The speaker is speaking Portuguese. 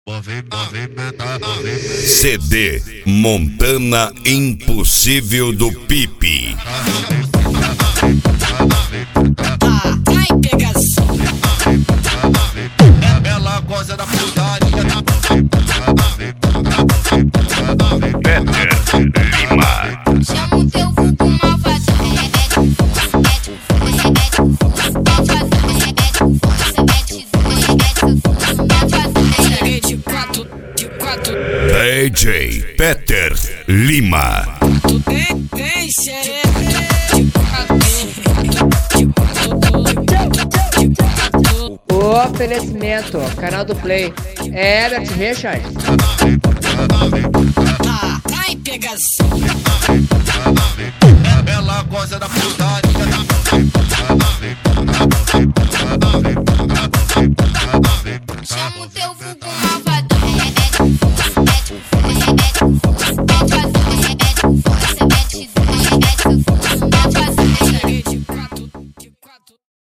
CD Montana Impossível do Pipe. Vai pegação. Ela gosta da putaria. Peter Lima. Chama o teu vulgo malvadão. De quatro. DJ Peter Lima. Tem xereca. O oferecimento, canal do Play, é Herbert Richard. Vai pegação. Ela gosta da putaria. Chama o teu